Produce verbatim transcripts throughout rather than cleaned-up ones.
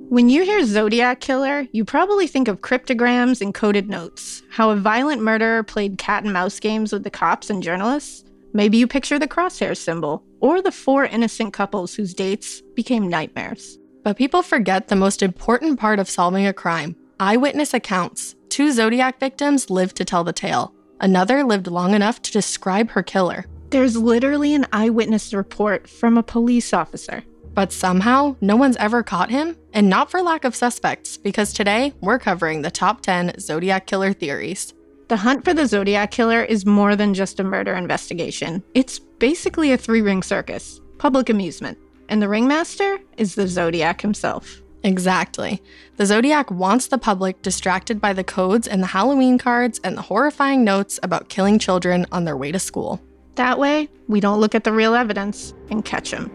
When you hear Zodiac Killer, you probably think of cryptograms and coded notes, how a violent murderer played cat and mouse games with the cops and journalists. Maybe you picture the crosshair symbol, or the four innocent couples whose dates became nightmares. But people forget the most important part of solving a crime: eyewitness accounts. Two Zodiac victims lived to tell the tale. Another lived long enough to describe her killer. There's literally an eyewitness report from a police officer. But somehow, no one's ever caught him, and not for lack of suspects, because today, we're covering the top ten Zodiac Killer theories. The hunt for the Zodiac Killer is more than just a murder investigation. It's basically a three-ring circus, public amusement, and the ringmaster is the Zodiac himself. Exactly. The Zodiac wants the public distracted by the codes and the Halloween cards and the horrifying notes about killing children on their way to school. That way, we don't look at the real evidence and catch him.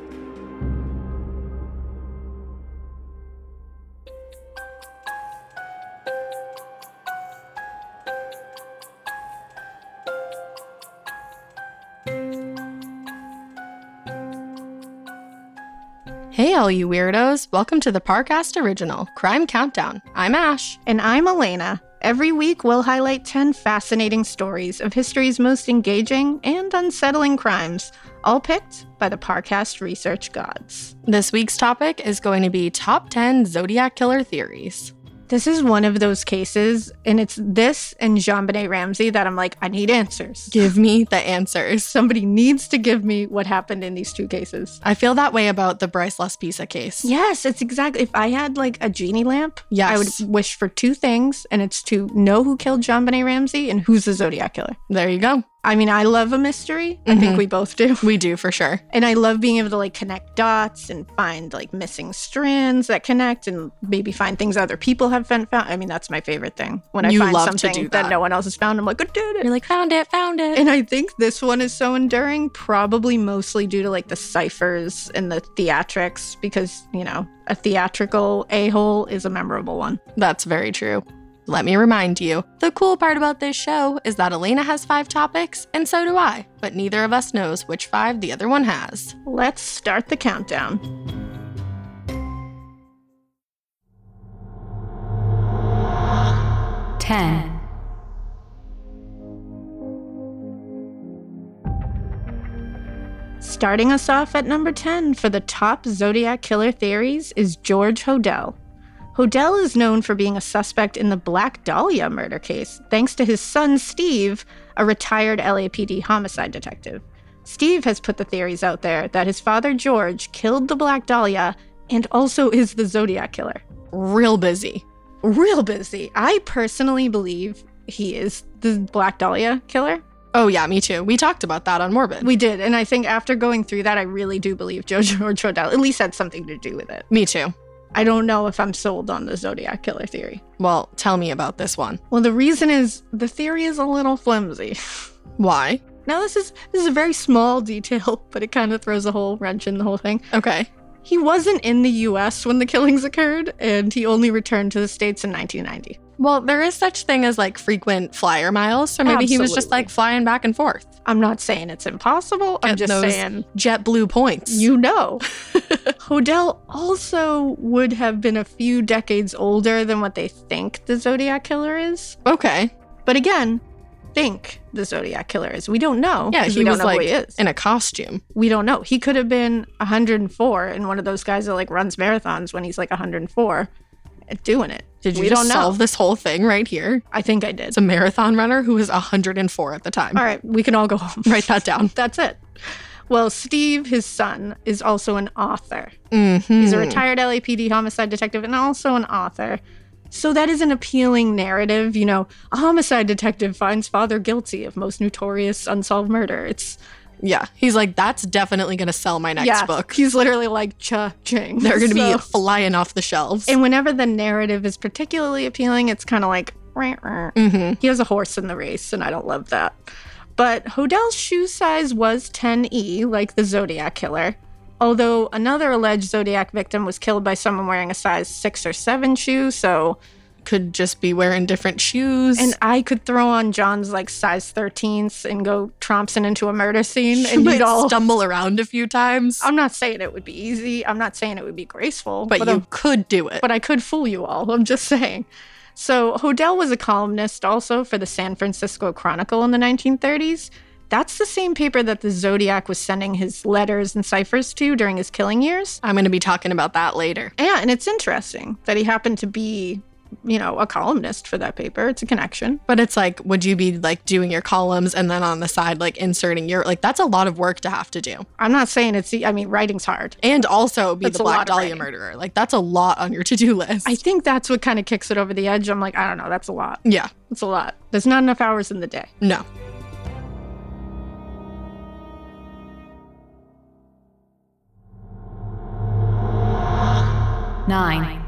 Hey all you weirdos, welcome to the Parcast Original, Crime Countdown. I'm Ash. And I'm Elena. Every week we'll highlight ten fascinating stories of history's most engaging and unsettling crimes, all picked by the Parcast research gods. This week's topic is going to be top ten Zodiac Killer theories. This is one of those cases, and it's this and JonBenet Ramsey that I'm like, I need answers. Give me the answers. Somebody needs to give me what happened in these two cases. I feel that way about the Bryce Laspisa case. Yes, it's exactly. If I had like a genie lamp, yes. I would wish for two things, and it's to know who killed JonBenet Ramsey and who's the Zodiac Killer. There you go. I mean, I love a mystery. Mm-hmm. I think we both do. We do, for sure. And I love being able to like connect dots and find like missing strands that connect and maybe find things other people have found. I mean, that's my favorite thing. When I you find love something to do that. that no one else has found, I'm like, I did it. You're like, found it, found it. And I think this one is so enduring, probably mostly due to like the ciphers and the theatrics, because, you know, a theatrical a-hole is a memorable one. That's very true. Let me remind you, the cool part about this show is that Elena has five topics, and so do I, but neither of us knows which five the other one has. Let's start the countdown. ten. Starting us off at number ten for the top Zodiac Killer theories is George Hodel. Hodel is known for being a suspect in the Black Dahlia murder case, thanks to his son, Steve, a retired L A P D homicide detective. Steve has put the theories out there that his father, George, killed the Black Dahlia and also is the Zodiac Killer. Real busy. Real busy. I personally believe he is the Black Dahlia killer. Oh yeah, me too. We talked about that on Morbid. We did, and I think after going through that, I really do believe George Hodel at least had something to do with it. Me too. I don't know if I'm sold on the Zodiac Killer theory. Well, tell me about this one. Well, the reason is the theory is a little flimsy. Why? Now, this is this is a very small detail, but it kind of throws a whole wrench in the whole thing. Okay. He wasn't in the U S when the killings occurred, and he only returned to the States in nineteen ninety. Well, there is such thing as like frequent flyer miles, so maybe Absolutely. he was just like flying back and forth. I'm not saying it's impossible. I'm Get just those saying JetBlue points. You know. Hodel also would have been a few decades older than what they think the Zodiac Killer is. Okay. But again, think the Zodiac Killer is. We don't know. Yeah, 'cause he we don't was know like who he is. in a costume. We don't know. He could have been one hundred four and one of those guys that like runs marathons when he's like one hundred four doing it. Did you we just don't know. solve this whole thing right here? I think I did. It's a marathon runner who was one hundred four at the time. All right, we can all go home. Write that down. That's it. Well, Steve, his son, is also an author. Mm-hmm. He's a retired L A P D homicide detective and also an author. So that is an appealing narrative. You know, a homicide detective finds father guilty of most notorious unsolved murder. It's... Yeah, he's like, that's definitely going to sell my next yeah, book. He's literally like, cha-ching. They're going to So- be flying off the shelves. And whenever the narrative is particularly appealing, it's kind of like, rah, rah. Mm-hmm. He has a horse in the race, and I don't love that. But Hodel's shoe size was ten E, like the Zodiac Killer. Although another alleged Zodiac victim was killed by someone wearing a size six or seven shoe, so could just be wearing different shoes. And I could throw on John's like size thirteens and go trompsing into a murder scene. You And might you'd all stumble around a few times. I'm not saying it would be easy. I'm not saying it would be graceful. But, but you I'm, could do it. But I could fool you all. I'm just saying. So Hodel was a columnist also for the San Francisco Chronicle in the nineteen thirties. That's the same paper that the Zodiac was sending his letters and ciphers to during his killing years. I'm going to be talking about that later. Yeah, and it's interesting that he happened to be, you know, a columnist for that paper. It's a connection. But it's like, would you be like doing your columns and then on the side, like inserting your, like, that's a lot of work to have to do. I'm not saying it's, I mean, writing's hard. And also be That's the a lot Black of Dahlia writing. murderer. Like, that's a lot on your to-do list. I think that's what kind of kicks it over the edge. I'm like, I don't know, that's a lot. yeah. It's a lot. There's not enough hours in the day. No. Nine.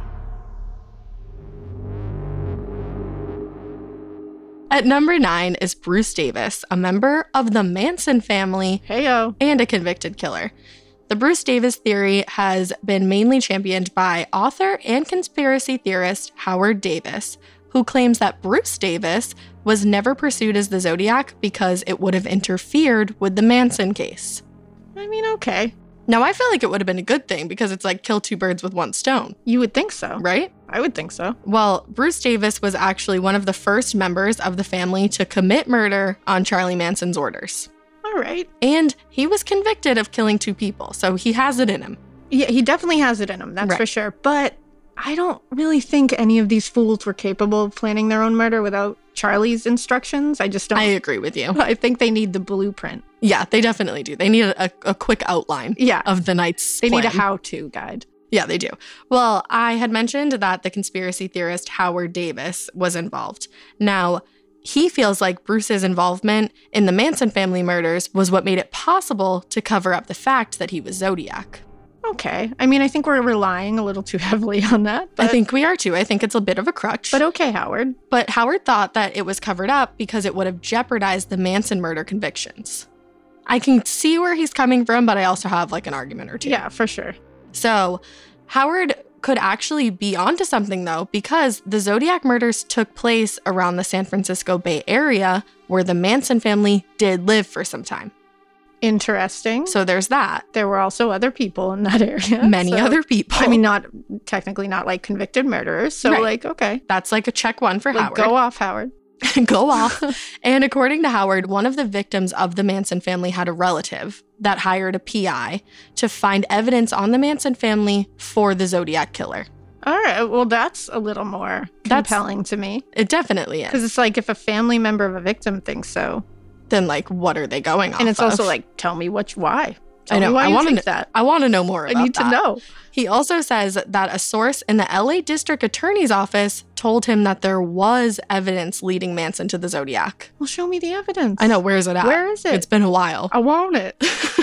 At number nine is Bruce Davis, a member of the Manson family Heyo. and a convicted killer. The Bruce Davis theory has been mainly championed by author and conspiracy theorist Howard Davis, who claims that Bruce Davis was never pursued as the Zodiac because it would have interfered with the Manson case. I mean, okay. Now, I feel like it would have been a good thing because it's like kill two birds with one stone, You would think so. right? I would think so. Well, Bruce Davis was actually one of the first members of the family to commit murder on Charlie Manson's orders. All right. And he was convicted of killing two people, so he has it in him. Yeah, he definitely has it in him. That's Right. for sure. But I don't really think any of these fools were capable of planning their own murder without Charlie's instructions. I just don't. I agree with you. I think they need the blueprint. Yeah, they definitely do. They need a, a quick outline Yeah. of the night's They plan. need a how-to guide. Yeah, they do. Well, I had mentioned that the conspiracy theorist Howard Davis was involved. Now, he feels like Bruce's involvement in the Manson family murders was what made it possible to cover up the fact that he was Zodiac. Okay. I mean, I think we're relying a little too heavily on that. But, I think we are too. I think it's a bit of a crutch. But okay, Howard. But Howard thought that it was covered up because it would have jeopardized the Manson murder convictions. I can see where he's coming from, but I also have like an argument or two. Yeah, for sure. So Howard could actually be onto something though, because the Zodiac murders took place around the San Francisco Bay Area where the Manson family did live for some time. Interesting. So there's that. There were also other people in that area. Many so- other people. I mean, not technically not like convicted murderers. So Right. like, okay. that's like a check one for Like, Howard. go off, Howard. Go off. And according to Howard, one of the victims of the Manson family had a relative that hired a P I to find evidence on the Manson family for the Zodiac killer. All right. Well, that's a little more That's- compelling to me. It definitely Because is. it's like if a family member of a victim thinks so. Then like, what are they going off And it's of? also like, tell me which, why. Tell I know. Me why I you want to think know that. I want to know more I about need to that. know. He also says that a source in the L A District Attorney's Office told him that there was evidence leading Manson to the Zodiac. Well, show me the evidence. I know. Where is it at? Where is it? It's been a while. I want it.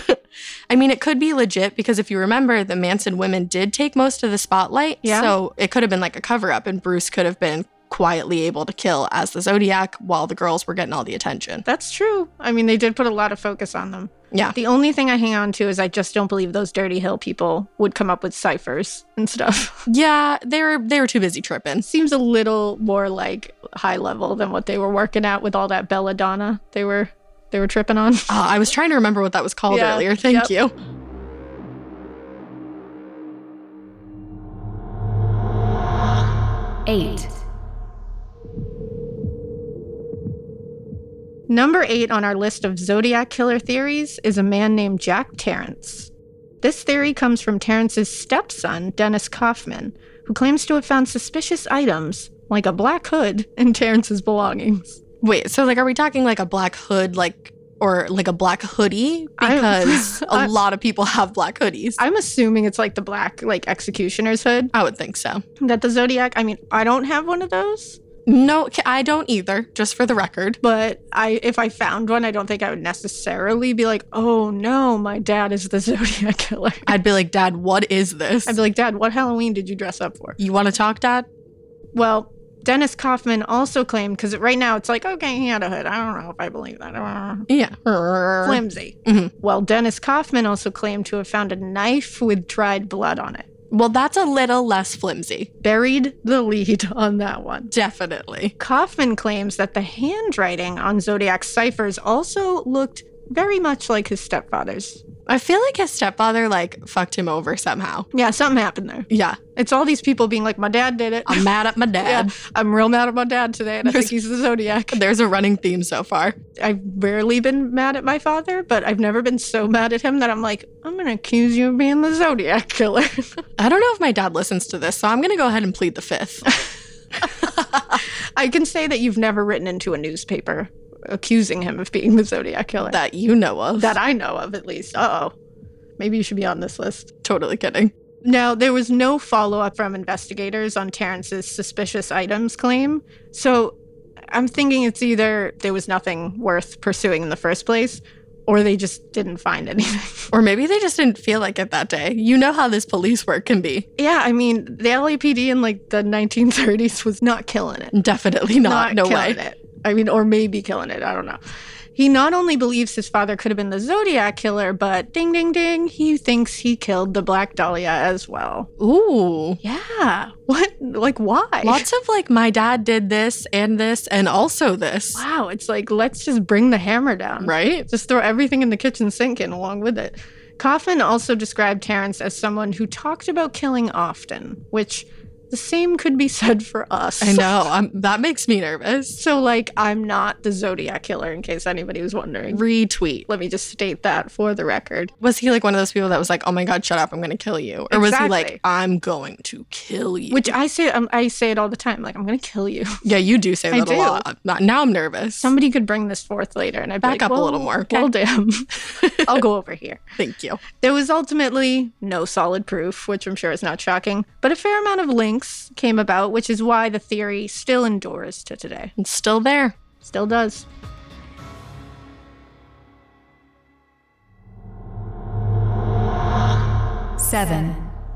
I mean, it could be legit because if you remember, the Manson women did take most of the spotlight. Yeah. So it could have been like a cover up, and Bruce could have been quietly able to kill as the Zodiac while the girls were getting all the attention. That's true. I mean, they did put a lot of focus on them. Yeah. The only thing I hang on to is I just don't believe those Dirty Hill people would come up with ciphers and stuff. Yeah, they were they were too busy tripping. Seems a little more like high level than what they were working at with all that belladonna they were they were tripping on. Oh, I was trying to remember what that was called Yeah, earlier. Thank yep. you. Eight. Number eight on our list of Zodiac killer theories is a man named Jack Terrence. This theory comes from Terrence's stepson, Dennis Kaufman, who claims to have found suspicious items, like a black hood, in Terrence's belongings. Wait, so like, are we talking like a black hood, like, or like a black hoodie? I'm- Because a I'm- lot of people have black hoodies. I, I'm assuming it's like the black, like, executioner's hood. would think so. That the Zodiac, I mean, I don't have one of those, No, I don't either, just for the record. but I, if I found one, I don't think I would necessarily be like, oh no, my dad is the Zodiac killer. I'd be like, Dad, what is this? I'd be like, Dad, what Halloween did you dress up for? You want to talk, Dad? Well, Dennis Kaufman also claimed, because right now it's like, okay, he had a hood. I don't know if I believe that. I don't know. Yeah. Flimsy. Mhm. Well, Dennis Kaufman also claimed to have found a knife with dried blood on it. Well, that's a little less flimsy. Buried the lead on that one. Definitely. Kaufman claims that the handwriting on Zodiac's ciphers also looked very much like his stepfather's. I feel like his stepfather, like, fucked him over somehow. Yeah, something happened there. Yeah. It's all these people being like, my dad did it. I'm mad at my dad. Yeah, I'm real mad at my dad today, and I think he's the Zodiac. There's a running theme so far. I've rarely been mad at my father, but I've never been so mad at him that I'm like, I'm going to accuse you of being the Zodiac killer. I don't know if my dad listens to this, so I'm going to go ahead and plead the fifth. I can say that you've never written into a newspaper accusing him of being the Zodiac killer. That you know of. That I know of, at least. Uh-oh. Maybe you should be on this list. Totally kidding. Now, there was no follow-up from investigators on Terrence's suspicious items claim, so I'm thinking it's either there was nothing worth pursuing in the first place, or they just didn't find anything. Or maybe they just didn't feel like it that day. You know how this police work can be. Yeah, I mean, the L A P D in like the nineteen thirties was not killing it. Definitely not. Not no killing way. it. I mean, or maybe killing it. I don't know. He not only believes his father could have been the Zodiac killer, but ding, ding, ding, he thinks he killed the Black Dahlia as well. Ooh. Yeah. What? Like, why? Lots of like, my dad did this and this and also this. Wow. It's like, let's just bring the hammer down. Right? Just throw everything in the kitchen sink in along with it. Kaufman also described Terrence as someone who talked about killing often, which the same could be said for us. I know. I'm, that makes me nervous. So, like, I'm not the Zodiac killer, in case anybody was wondering. Retweet. Let me just state that for the record. Was he like one of those people that was like, oh my God, shut up, I'm going to kill you? Or was he Exactly. like, I'm going to kill you? Which I say, um, I say it all the time. Like, I'm going to kill you. Yeah, you do say I that a do. lot. Not, now I'm nervous. Somebody could bring this forth later, and I'd be Back like, up a well, little more, okay? Well, damn. I'll go over here. Thank you. There was ultimately no solid proof, which I'm sure is not shocking, but a fair amount of links came about, which is why the theory still endures to today. It's still there. Still does. Seven.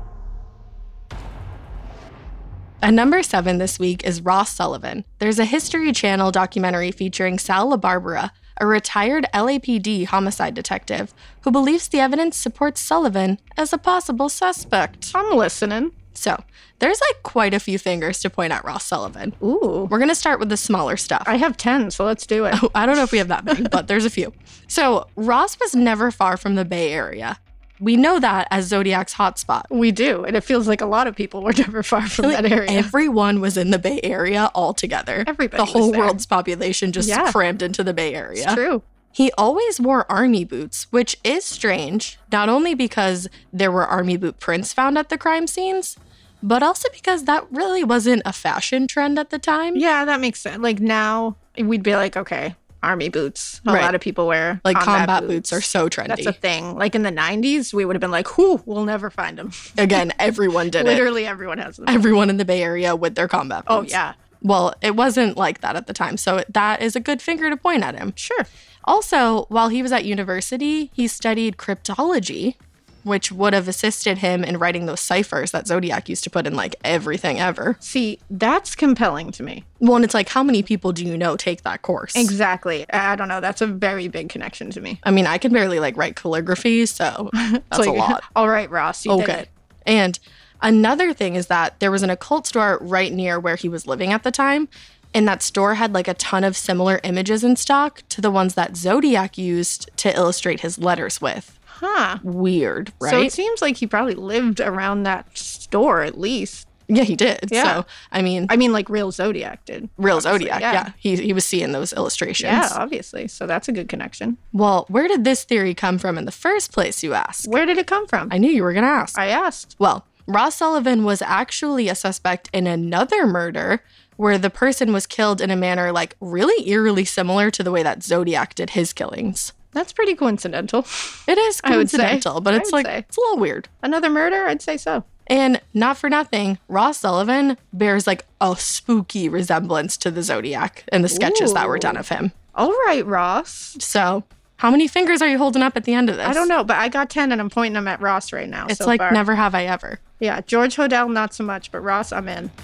At number seven this week is Ross Sullivan. There's a History Channel documentary featuring Sal LaBarbera, a retired L A P D homicide detective who believes the evidence supports Sullivan as a possible suspect. I'm listening. So, there's like quite a few fingers to point at Ross Sullivan. Ooh. We're going to start with the smaller stuff. I have ten, so let's do it. I don't know if we have that many, but there's a few. So, Ross was never far from the Bay Area. We know that as Zodiac's hotspot. We do, and it feels like a lot of people were never far from Like, that area. everyone was in the Bay Area all together. Everybody The whole was there. world's population just Yeah. crammed into the Bay Area. It's true. He always wore army boots, which is strange, not only because there were army boot prints found at the crime scenes, but also because that really wasn't a fashion trend at the time. Yeah, that makes sense. Like now, we'd be like, okay, army boots. A Right. lot of people wear Like combat boots are so trendy. That's a thing. Like in the nineties, we would have been like, whew, we'll never find them. Again, everyone did it. Literally everyone has them. Everyone in the Bay Area with their combat Oh, boots. yeah. Well, it wasn't like that at the time, so that is a good finger to point at him. Sure. Also, while he was at university, he studied cryptology, which would have assisted him in writing those ciphers that Zodiac used to put in like everything ever. See, that's compelling to me. Well, and it's like, how many people do you know take that course? Exactly. I don't know. That's a very big connection to me. I mean, I can barely like write calligraphy, so that's It's like, a lot. All right, Ross, you did Okay. it. And another thing is that there was an occult store right near where he was living at the time. And that store had like a ton of similar images in stock to the ones that Zodiac used to illustrate his letters with. Huh. Weird, right? So it seems like he probably lived around that store at least. Yeah, he did. Yeah. So, I mean, I mean, like real Zodiac did. real obviously, Zodiac, yeah. He, he was seeing those illustrations. Yeah, obviously. So that's a good connection. Well, where did this theory come from in the first place, you ask? Where did it come from? I knew you were going to ask. I asked. Well, Ross Sullivan was actually a suspect in another murder where the person was killed in a manner like really eerily similar to the way that Zodiac did his killings. That's pretty coincidental. It is I would say. coincidental, but I it's would like, say. it's a little weird. Another murder? I'd say so. And not for nothing, Ross Sullivan bears like a spooky resemblance to the Zodiac in the sketches that were done of him. All right, Ross. So, how many fingers are you holding up at the end of this? I don't know, but I got ten and I'm pointing them at Ross right now. It's so like far. never have I ever. Yeah, George Hodel, not so much, but Ross, I'm in.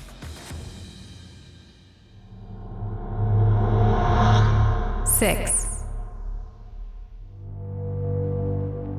Six.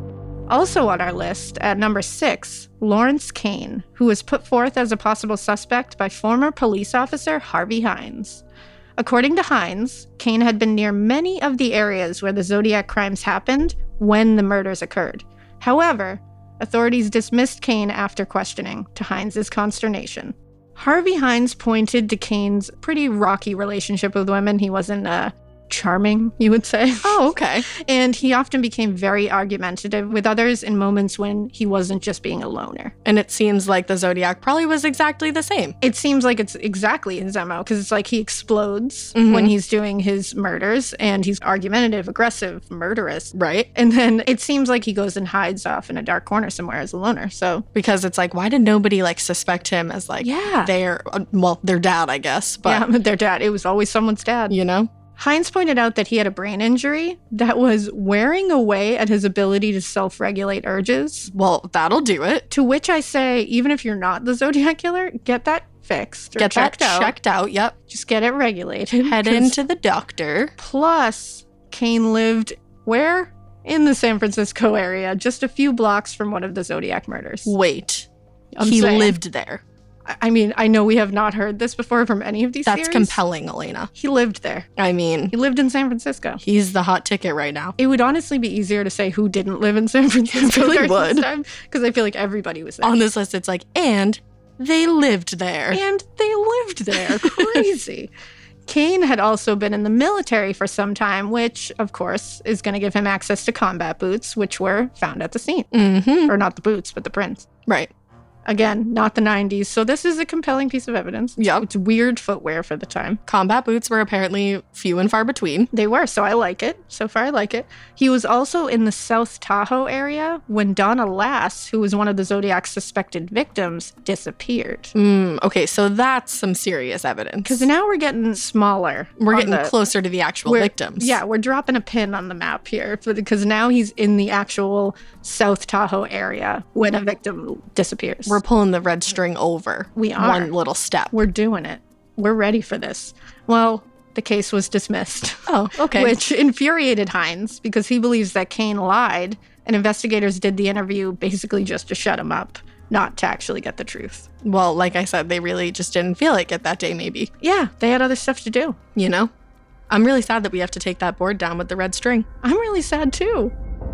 Also on our list, at number six, Lawrence Kane, who was put forth as a possible suspect by former police officer Harvey Hines. According to Hines, Kane had been near many of the areas where the Zodiac crimes happened when the murders occurred. However, authorities dismissed Kane after questioning, to Hines' consternation. Harvey Hines pointed to Kane's pretty rocky relationship with women. He wasn't uh, charming, you would say. Oh, okay. And he often became very argumentative with others in moments when he wasn't just being a loner. And it seems like the Zodiac probably was exactly the same. It seems like it's exactly his M O, because it's like he explodes Mhm. when he's doing his murders, and he's argumentative, aggressive, murderous. Right? And then it seems like he goes and hides off in a dark corner somewhere as a loner. So, Because it's like, why did nobody like suspect him as like yeah. their, uh, well, their dad, I guess. But, yeah, their dad. It was always someone's dad. you know? Hines pointed out that he had a brain injury that was wearing away at his ability to self-regulate urges. Well, that'll do it. To which I say, even if you're not the Zodiac killer, get that fixed or Get that checked out. checked out. Yep. Just get it regulated. Head 'cause- into the doctor. Plus, Kane lived where? In the San Francisco area, just a few blocks from one of the Zodiac murders. Wait. I'm he saying. lived there. I- I mean, I know we have not heard this before from any of these That's theories. compelling, Elena. He lived there. I mean, He lived in San Francisco. he's the hot ticket right now. It would honestly be easier to say who didn't live in San Francisco really during would. this time, because I feel like everybody was there. On this list, it's like, and they lived there. And they lived there. Crazy. Kane had also been in the military for some time, which, of course, is going to give him access to combat boots, which were found at the scene. Mm-hmm. Or not the boots, but the prints. Right. Again, not the nineties, so this is a compelling piece of evidence. Yep. It's weird footwear for the time. Combat boots were apparently few and far between. They were, so I like it. So far, I like it. He was also in the South Tahoe area when Donna Lass, who was one of the Zodiac's suspected victims, disappeared. Mm, okay, so that's some serious evidence. Because now we're getting smaller. we're on getting the- closer to the actual we're- victims. Yeah, we're dropping a pin on the map here because now he's in the actual South Tahoe area when a victim disappears. We're pulling the red string over. We are. One little step. We're doing it. We're ready for this. Well, the case was dismissed. Oh, okay. Which infuriated Hines because he believes that Kane lied and investigators did the interview basically just to shut him up, not to actually get the truth. Well, like I said, they really just didn't feel like it that day, maybe. Yeah, they had other stuff to do. You know? I'm really sad that we have to take that board down with the red string. I'm really sad too.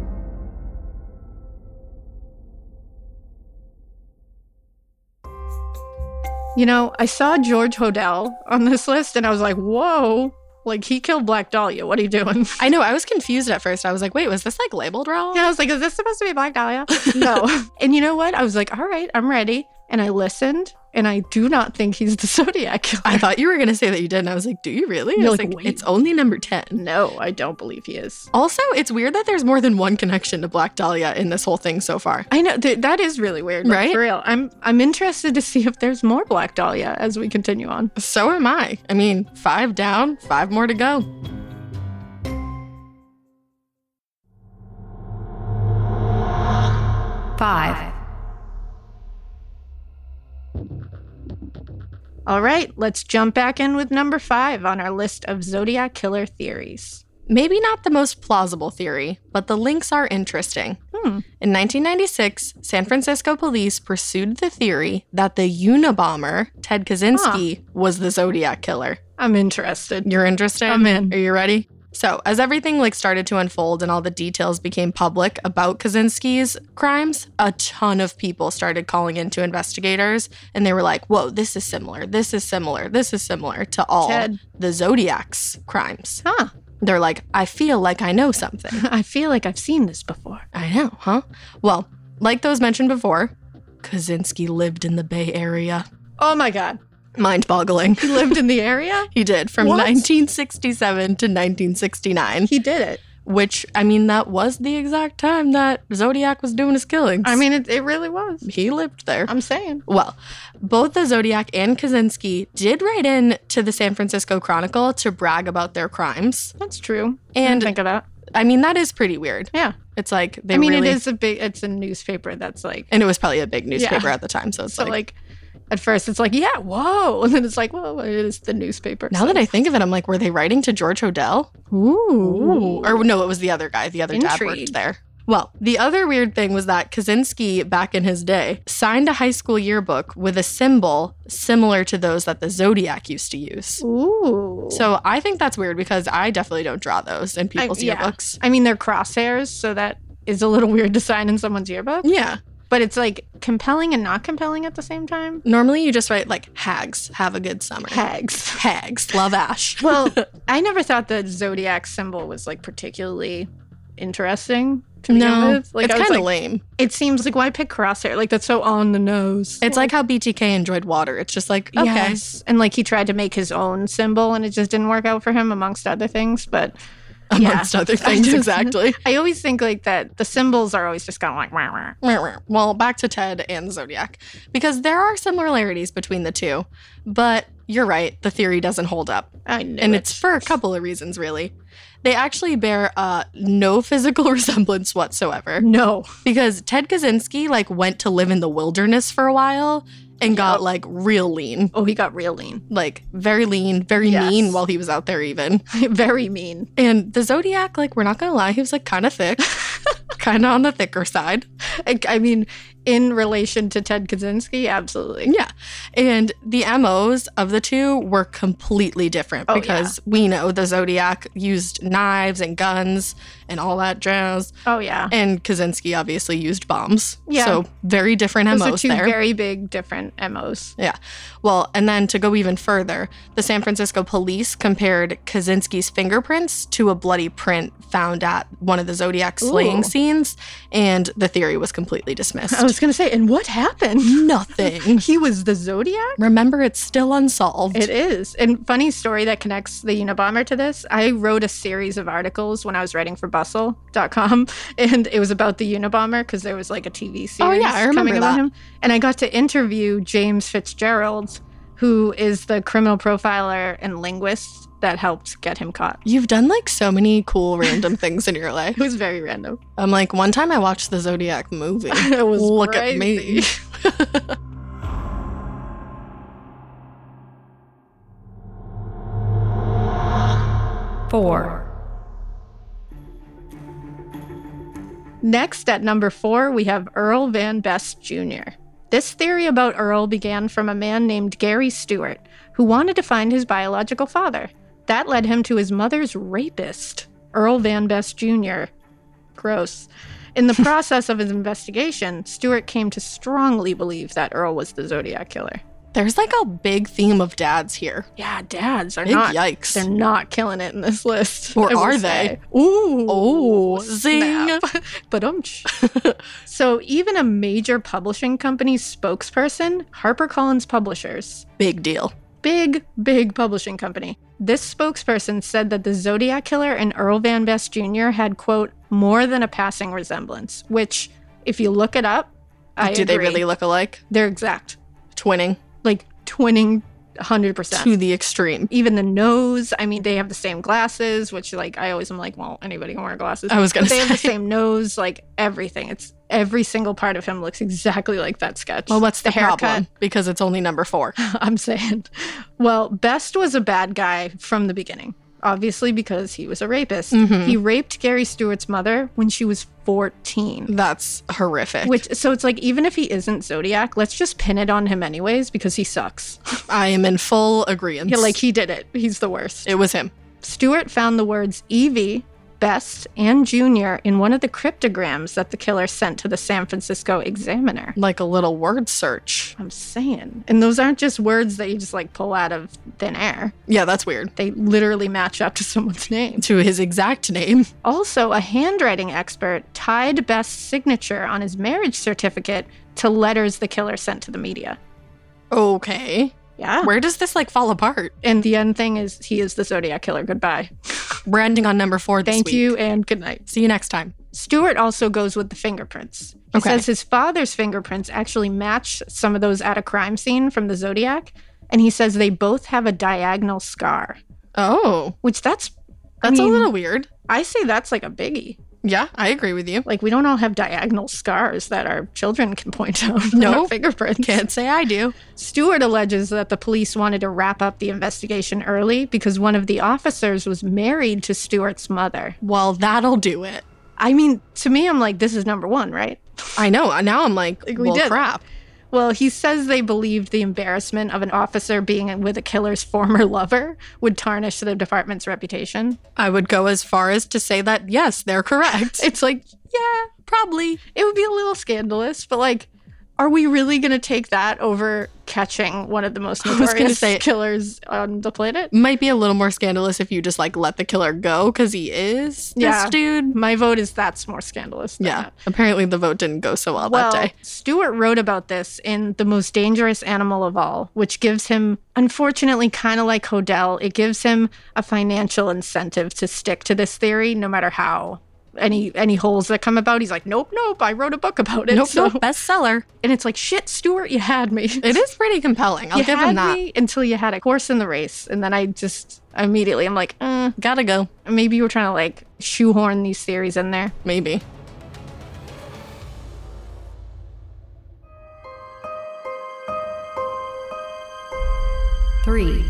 You know, I saw George Hodel on this list and I was like, whoa, like he killed Black Dahlia. What are you doing? I know, I was confused at first. I was like, wait, was this like labeled wrong? Yeah, I was like, is this supposed to be Black Dahlia? No. And you know what? I was like, all right, I'm ready. And I listened, and I do not think he's the Zodiac killer. I thought you were going to say that you did, and I was like, do you really? I You're was like, like, wait. it's only number ten. No, I don't believe he is. Also, it's weird that there's more than one connection to Black Dahlia in this whole thing so far. I know th- that is really weird, like, Right? For real, I'm I'm interested to see if there's more Black Dahlia as we continue on. So am I. I mean, five down, five more to go. Five. All right, let's jump back in with number five on our list of Zodiac killer theories. Maybe not the most plausible theory, but the links are interesting. Hmm. In nineteen ninety-six, San Francisco police pursued the theory that the Unabomber, Ted Kaczynski, was the Zodiac killer. I'm interested. You're interested? I'm in. Are you ready? So, as everything like started to unfold and all the details became public about Kaczynski's crimes, a ton of people started calling into investigators and they were like, whoa, this is similar. This is similar. This is similar to all Ted. the Zodiac's crimes. Huh. They're like, I feel like I know something. I feel like I've seen this before. I know, huh? Well, like those mentioned before, Kaczynski lived in the Bay Area. Oh my God. Mind-boggling. He lived in the area? He did, from What? nineteen sixty-seven to nineteen sixty-nine. He did it. Which, I mean, that was the exact time that Zodiac was doing his killings. I mean, it, it really was. he lived there. I'm saying. Well, both the Zodiac and Kaczynski did write in to the San Francisco Chronicle to brag about their crimes. That's true. And- Didn't think of that. I mean, that is pretty weird. Yeah. It's like they I mean, really... it is a big, it's a newspaper that's like, And it was probably a big newspaper Yeah. at the time, so it's so like... like, at first it's like, yeah, whoa. And then it's like, whoa, it is the newspaper. Now so. that I think of it, I'm like, were they writing to George Hodel? Ooh. Or no, it was the other guy. The other dad Intrigue. worked there. Well, the other weird thing was that Kaczynski, back in his day, signed a high school yearbook with a symbol similar to those that the Zodiac used to use. Ooh. So I think that's weird because I definitely don't draw those in people's I, yeah. yearbooks. I mean, they're crosshairs, so that is a little weird to sign in someone's yearbook. Yeah. But it's like compelling and not compelling at the same time. Normally you just write like hags, have a good summer. Hags. Hags, love Ash. Well, I never thought the Zodiac symbol was like particularly interesting to begin no, with. Like, it's I was kind of like, lame. It seems like, why pick crosshair? Like, that's so on the nose. It's like how B T K enjoyed water. It's just like, okay. Yes. And like he tried to make his own symbol and it just didn't work out for him, amongst other things. But amongst yeah. other things, just, exactly. I always think like that the symbols are always just kind of like, wah, wah. Well, back to Ted and the Zodiac, because there are similarities between the two, but you're right, the theory doesn't hold up. I knew and it. it's for a couple of reasons, really. They actually bear uh, no physical resemblance whatsoever. No. Because Ted Kaczynski, like, went to live in the wilderness for a while and got, Yep. like, real lean. Oh, he got real lean. Like, very lean, very Yes. mean while he was out there even. Very mean. And the Zodiac, like, we're not gonna lie, he was, like, kind of thick. Kind of on the thicker side. I, I mean, in relation to Ted Kaczynski, absolutely. Yeah. And the M Os of the two were completely different Oh, because we know the Zodiac used knives and guns and all that jazz. Oh, yeah. And Kaczynski obviously used bombs. Yeah. So very different Those M are Os two there. very big, different M Os. Yeah. Well, and then to go even further, the San Francisco police compared Kaczynski's fingerprints to a bloody print found at one of the Zodiac slaying Ooh. scenes, and the theory was completely dismissed. I was going to say, and what happened? Nothing. He was the Zodiac? Remember, it's still unsolved. It is. And funny story that connects the Unabomber to this. I wrote a series of articles when I was writing for bustle dot com, and it was about the Unabomber because there was like a T V series Oh, yeah, I remember coming about that. him. And I got to interview James Fitzgerald, who is the criminal profiler and linguist that helped get him caught. You've done like so many cool random things in your life. It was very random. I'm like, one time I watched the Zodiac movie. It was Look crazy. at me. Four. Next, at number four, we have Earl Van Best Junior This theory about Earl began from a man named Gary Stewart, who wanted to find his biological father. That led him to his mother's rapist, Earl Van Best Junior Gross. In the process of his investigation, Stewart came to strongly believe that Earl was the Zodiac killer. There's like a big theme of dads here. Yeah, dads are Big not. yikes. They're not killing it in this list. Or I will are say. they? Ooh. Oh, zing. But um. So even a major publishing company's spokesperson, HarperCollins Publishers, Big deal. big, big publishing company. This spokesperson said that the Zodiac Killer and Earl Van Best Junior had, quote, more than a passing resemblance, which, if you look it up, I Do they agree. really look alike? They're exact. Twinning Like, twinning one hundred percent. to the extreme. Even the nose, I mean, they have the same glasses, which, like, I always am like, well, anybody can wear glasses. I was gonna But they have the say. same nose, like, everything. It's every single part of him looks exactly like that sketch. Well, what's the, haircut? problem? Because it's only number four. I'm saying. Well, Best was a bad guy from the beginning, obviously because he was a rapist. Mhm. He raped Gary Stewart's mother when she was fourteen. That's horrific. Which, so it's like, even if he isn't Zodiac, let's just pin it on him anyways because he sucks. I am in full agreement. Yeah, like, he did it. He's the worst. It was him. Stewart found the words Evie, Best, and Junior in one of the cryptograms that the killer sent to the San Francisco Examiner. Like a little word search. I'm saying. And those aren't just words that you just like pull out of thin air. Yeah, that's weird. They literally match up to someone's name. To his exact name. Also, a handwriting expert tied Best's signature on his marriage certificate to letters the killer sent to the media. Okay. Yeah. Where does this like fall apart? And the end thing is he is the Zodiac killer. Goodbye. We're ending on number four this Thank week. you and good night. See you next time. Stewart also goes with the fingerprints. He Okay. says his father's fingerprints actually match some of those at a crime scene from the Zodiac. And he says they both have a diagonal scar, Oh, which that's, I that's mean, a little weird. I say that's like a biggie. Yeah, I agree with you. Like, we don't all have diagonal scars that our children can point out. No. on our fingerprints. Can't say I do. Stewart alleges that the police wanted to wrap up the investigation early because one of the officers was married to Stewart's mother. Well, that'll do it. I mean, to me, I'm like, this is number one, right? I know. Now I'm like, Like, we well, did. crap. Well, he says they believed the embarrassment of an officer being with a killer's former lover would tarnish the department's reputation. I would go as far as to say that, yes, they're correct. It's like, yeah, Probably. it would be a little scandalous, but like, are we really going to take that over catching one of the most I was gonna notorious say- killers on the planet? Might be a little more scandalous if you just like let the killer go because he is this Yeah. dude. My vote is that's more scandalous than Yeah. that. Apparently the vote didn't go so well, Well, that day. Stewart wrote about this in The Most Dangerous Animal of All, which gives him, unfortunately, kind of like Hodel, it gives him a financial incentive to stick to this theory no matter how. Any any holes that come about, he's like, nope, nope, I wrote a book about it. Nope, so, nope, bestseller. And it's like, shit, Stewart, you had me. It is pretty compelling. I'll you give had him that. me until you had a horse in the race. And then I just immediately, I'm like, uh, Gotta go. maybe you were trying to like shoehorn these theories in there. Maybe. Three.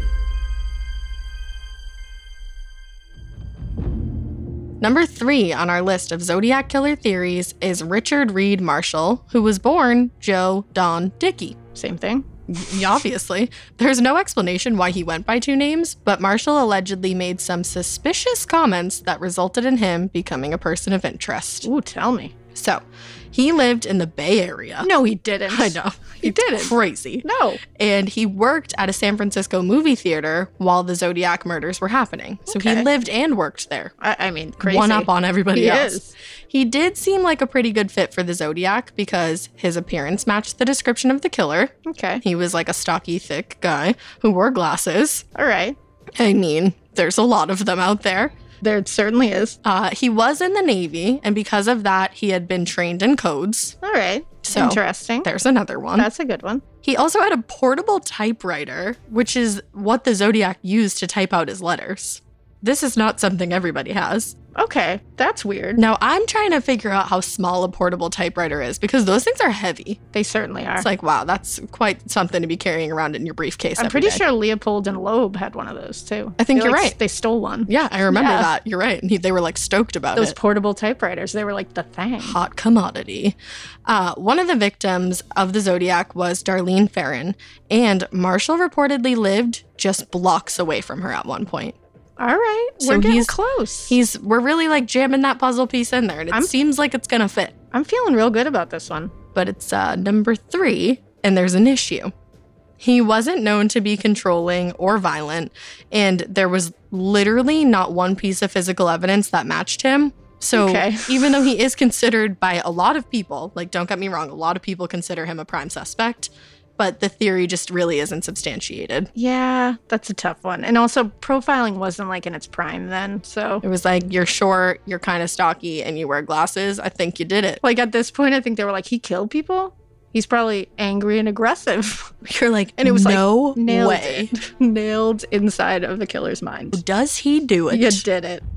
Number three on our list of Zodiac killer theories is Richard Reed Marshall, who was born Joe Don Dickey. Same thing. Y- Obviously, there's no explanation why he went by two names, but Marshall allegedly made some suspicious comments that resulted in him becoming a person of interest. Ooh, tell me. So, he lived in the Bay Area. No, he didn't. I know. He didn't. Crazy. No. And he worked at a San Francisco movie theater while the Zodiac murders were happening. So he Okay. lived and worked there. I, I mean, crazy. One up on everybody He else. is. He did seem like a pretty good fit for the Zodiac because his appearance matched the description of the killer. Okay. He was like a stocky, thick guy who wore glasses. All right. I mean, there's a lot of them out there. There certainly is. Uh, he was in the Navy, and because of that, he had been trained in codes. All right. So, Interesting. There's another one. That's a good one. He also had a portable typewriter, which is what the Zodiac used to type out his letters. This is not something everybody has. Okay. That's weird. Now, I'm trying to figure out how small a portable typewriter is because those things are heavy. They certainly are. It's like, wow, that's quite something to be carrying around in your briefcase. I'm every pretty day. sure Leopold and Loeb had one of those too. I think They, you're like, right. They stole one. Yeah, I remember Yeah. that. You're right. And he, they were like stoked about Those it. portable typewriters. They were like the thing. Hot commodity. Uh, one of the victims of the Zodiac was Darlene Ferrin, and Marshall reportedly lived just blocks away from her at one point. All right. So We're getting he's- close. He's we're really like jamming that puzzle piece in there, and it I'm- seems like it's gonna fit. I'm feeling real good about this one. But it's uh, number three, and there's an issue. He wasn't known to be controlling or violent, and there was literally not one piece of physical evidence that matched him. So Okay. even though he is considered by a lot of people, like don't get me wrong, a lot of people consider him a prime suspect, but the theory just really isn't substantiated. Yeah, that's a tough one. And also, profiling wasn't like in its prime then. So, It was like, you're short, you're kind of stocky, and you wear glasses. I think you did it. like at this point, I think they were like, he killed people. He's probably angry and aggressive. You're like, And it was like, no Nailed way. it. Nailed inside of the killer's mind. Does he do it? You did it.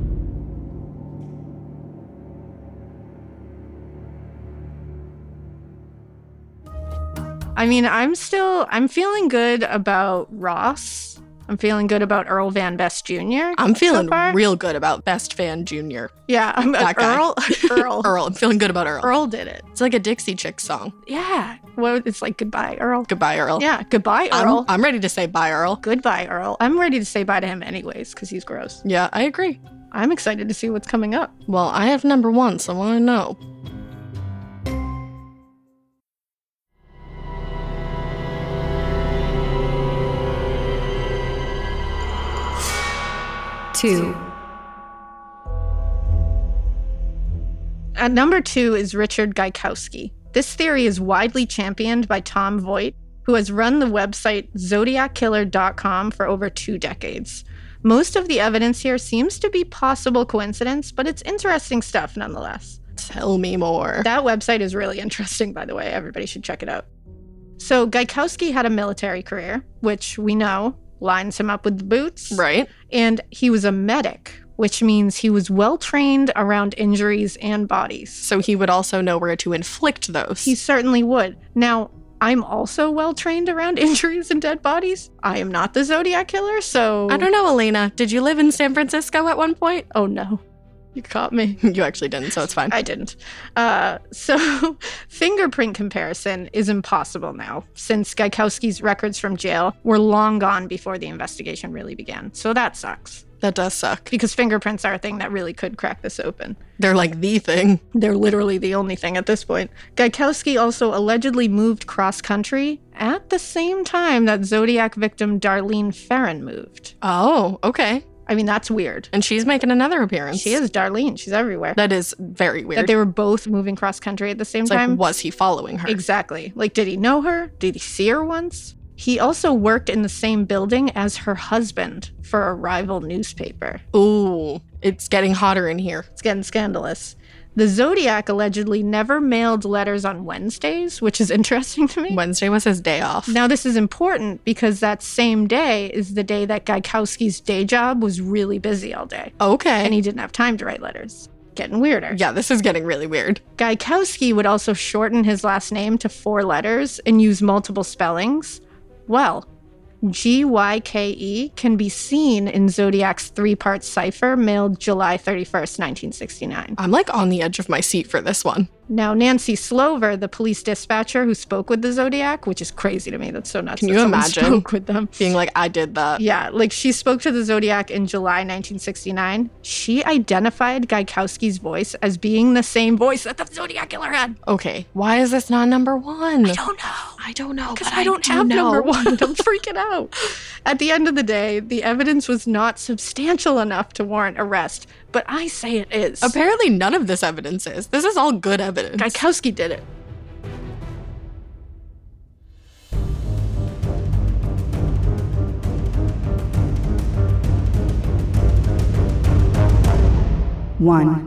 I mean, I'm still, I'm feeling good about Ross. I'm feeling good about Earl Van Best Junior I'm feeling so far. real good about Best Fan Junior Yeah, I'm that guy. Earl. Earl. Earl. I'm feeling good about Earl. Earl did it. It's like a Dixie Chicks song. Yeah. Well, it's like goodbye, Earl. Goodbye, Earl. Yeah, goodbye, I'm, Earl. I'm ready to say bye, Earl. Goodbye, Earl. I'm ready to say bye to him anyways because he's gross. Yeah, I agree. I'm excited to see what's coming up. Well, I have number one, so I know. Two. At number two is Richard Gaikowski. This theory is widely championed by Tom Voigt, who has run the website zodiac killer dot com for over two decades. Most of the evidence here seems to be possible coincidence, but it's interesting stuff nonetheless. Tell me more. That website is really interesting, by the way. Everybody should check it out. So Gaikowski had a military career, which we know lines him up with the boots. Right? And he was a medic, which means he was well trained around injuries and bodies. So he would also know where to inflict those. He certainly would. Now, I'm also well trained around injuries and dead bodies. I am not the Zodiac killer, so. I don't know, Elena. Did you live in San Francisco at one point? Oh, no. You caught me. You actually didn't, so it's fine. I didn't. Uh, so fingerprint comparison is impossible now, since Gaikowski's records from jail were long gone before the investigation really began. So that sucks. That does suck. Because fingerprints are a thing that really could crack this open. They're like the thing. They're literally the only thing at this point. Gaikowski also allegedly moved cross-country at the same time that Zodiac victim Darlene Ferrin moved. Oh, okay. I mean, that's weird. And she's making another appearance. She is Darlene. She's everywhere. That is very weird. That they were both moving cross-country at the same it's time. Like, was he following her? Exactly. Like, did he know her? Did he see her once? He also worked in the same building as her husband for a rival newspaper. Ooh, it's getting hotter in here. It's getting scandalous. The Zodiac allegedly never mailed letters on Wednesdays, which is interesting to me. Wednesday was his day off. Now, this is important because that same day is the day that Gaikowski's day job was really busy all day. Okay. And he didn't have time to write letters. Getting weirder. Yeah, this is getting really weird. Gaikowski would also shorten his last name to four letters and use multiple spellings. Well, G Y K E can be seen in Zodiac's three-part cipher mailed July thirty-first, nineteen sixty-nine. I'm like on the edge of my seat for this one. Now, Nancy Slover, the police dispatcher who spoke with the Zodiac, which is crazy to me. That's so nuts. Can that you someone imagine spoke with them? Being like, I did that. Yeah, like she spoke to the Zodiac in July nineteen sixty-nine. She identified Gaikowski's voice as being the same voice that the Zodiac killer had. Okay, why is this not number one? I don't know. I don't know. Because I don't I do have know. number one. I'm freaking out. At the end of the day, the evidence was not substantial enough to warrant arrest, but I say it is. Apparently none of this evidence is. This is all good evidence. Gaikowski did it. One.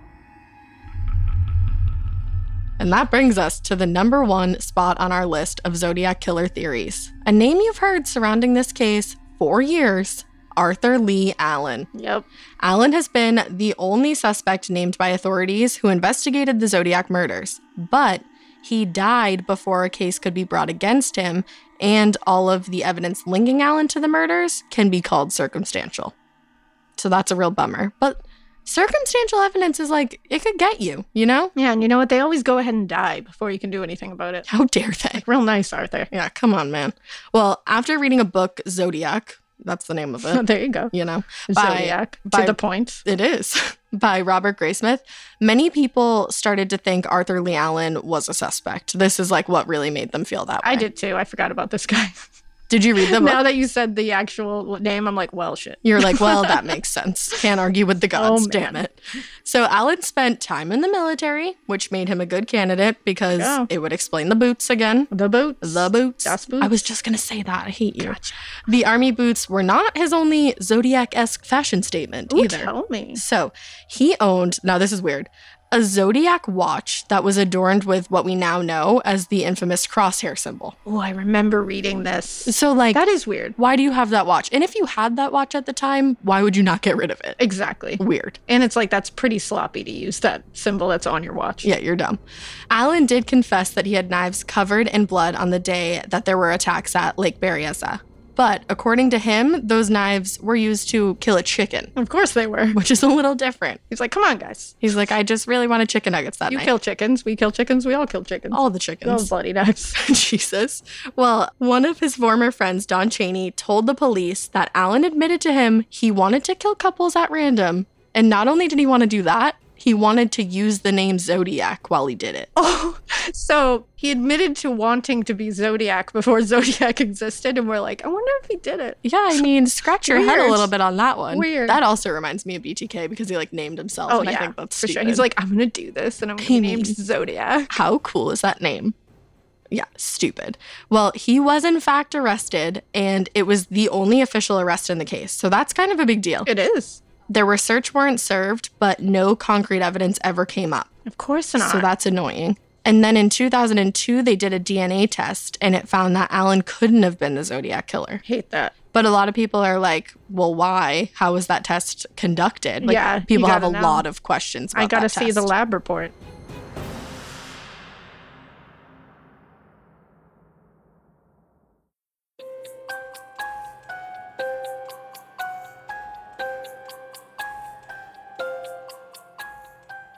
And that brings us to the number one spot on our list of Zodiac killer theories. A name you've heard surrounding this case for years, Arthur Lee Allen. Yep. Allen has been the only suspect named by authorities who investigated the Zodiac murders, but he died before a case could be brought against him, and all of the evidence linking Allen to the murders can be called circumstantial. So that's a real bummer. But circumstantial evidence is like, it could get you, you know? Yeah, and you know what? They always go ahead and die before you can do anything about it. How dare they? Like, real nice, Arthur. Yeah, come on, man. Well, after reading a book, Zodiac, that's the name of it. There you go. You know? Zodiac, by, to the point. It is. By Robert Graysmith, many people started to think Arthur Lee Allen was a suspect. This is like what really made them feel that way. I did too. I forgot about this guy. Did you read the book? Now that you said the actual name, I'm like, well, shit. You're like, well, that makes sense. Can't argue with the gods, Oh, damn man. it. So Allen spent time in the military, which made him a good candidate because Yeah. it would explain the boots again. The boots. The boots. Das Boots. I was just going to say that. I hate you. Gotcha. The army boots were not his only Zodiac-esque fashion statement Ooh, either. tell me. So he owned, now this is weird, a Zodiac watch that was adorned with what we now know as the infamous crosshair symbol. Oh, I remember reading this. So like, That is weird. why do you have that watch? And if you had that watch at the time, why would you not get rid of it? Exactly. Weird. And it's like, that's pretty sloppy to use that symbol that's on your watch. Yeah, you're dumb. Allen did confess that he had knives covered in blood on the day that there were attacks at Lake Berryessa. But according to him, those knives were used to kill a chicken, Of course they were. which is a little different. He's like, come on, guys. He's like, I just really wanted chicken nuggets that You night. kill chickens. We kill chickens. We all kill chickens. All the Those chickens. bloody knives. Jesus. Well, one of his former friends, Don Cheney, told the police that Allen admitted to him he wanted to kill couples at random. And not only did he want to do that, he wanted to use the name Zodiac while he did it. Oh, so he admitted to wanting to be Zodiac before Zodiac existed. And we're like, I wonder if he did it. Yeah, I mean, scratch your head a Weird. little bit on that one. Weird. That also reminds me of B T K because he like named himself. Oh, and yeah. I think that's for stupid. sure. He's like, I'm going to do this. And I'm going to He be named means- Zodiac. How cool is that name? Yeah, stupid. Well, he was in fact arrested, and it was the only official arrest in the case. So that's kind of a big deal. It is. There were search warrants served, but no concrete evidence ever came up. Of course not. So that's annoying. And then in two thousand two, they did a D N A test, and it found that Allen couldn't have been the Zodiac killer. hate that. But a lot of people are like, well, why? How was that test conducted? Like, Yeah, you people have a gotta know. lot of questions about I got to that see the test. lab report.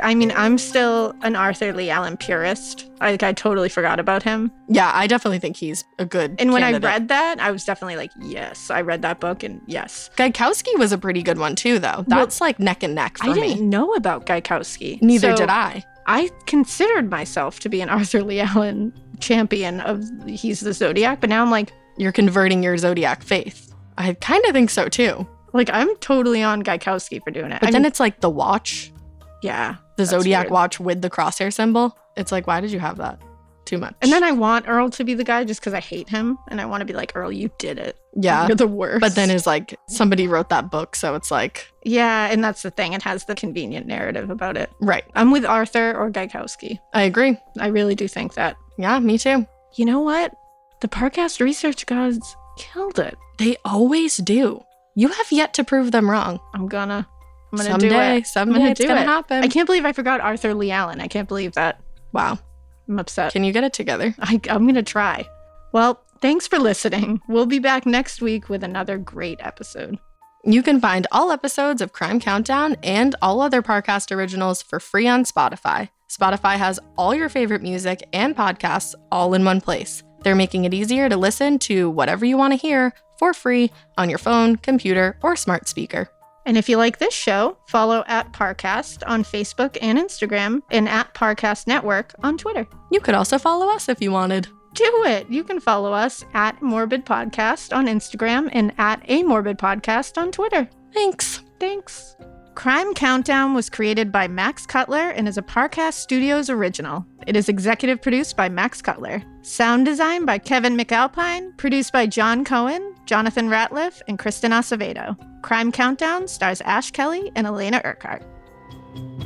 I mean, I'm still an Arthur Lee Allen purist. I, like, I totally forgot about him. Yeah, I definitely think he's a good And when candidate. I read that, I was definitely like, yes. I read that book and yes. Gaikowski was a pretty good one too, though. That's well, like neck and neck for I me. I didn't know about Gaikowski. Neither so did I. I considered myself to be an Arthur Lee Allen champion of he's the Zodiac, but now I'm like... You're converting your Zodiac faith. I kind of think so too. Like, I'm totally on Gaikowski for doing it. But I then mean, it's like the watch. Yeah. The Zodiac weird. watch with the crosshair symbol. It's like, why did you have that? Too much. And then I want Earl to be the guy just because I hate him. And I want to be like, Earl, you did it. Yeah. You're the worst. But then it's like, somebody wrote that book, so it's like... Yeah, and that's the thing. It has the convenient narrative about it. Right. I'm with Arthur or Gaikowski. I agree. I really do think that. Yeah, me too. You know what? The Parcast research gods killed it. They always do. You have yet to prove them wrong. I'm gonna... I'm gonna someday, do it. Someday, gonna it's do gonna it. happen. I can't believe I forgot Arthur Lee Allen. I can't believe that. Wow. I'm upset. Can you get it together? I, I'm gonna try. Well, thanks for listening. We'll be back next week with another great episode. You can find all episodes of Crime Countdown and all other Parcast originals for free on Spotify. Spotify has all your favorite music and podcasts all in one place. They're making it easier to listen to whatever you want to hear for free on your phone, computer, or smart speaker. And if you like this show, follow at Parcast on Facebook and Instagram and at Parcast Network on Twitter. You could also follow us if you wanted. Do it. You can follow us at Morbid Podcast on Instagram and at A Morbid Podcast on Twitter. Thanks. Thanks. Crime Countdown was created by Max Cutler and is a Parcast Studios original. It is executive produced by Max Cutler. Sound design by Kevin McAlpine. Produced by John Cohen, Jonathan Ratliff, and Kristen Acevedo. Crime Countdown stars Ash Kelly and Elena Urquhart.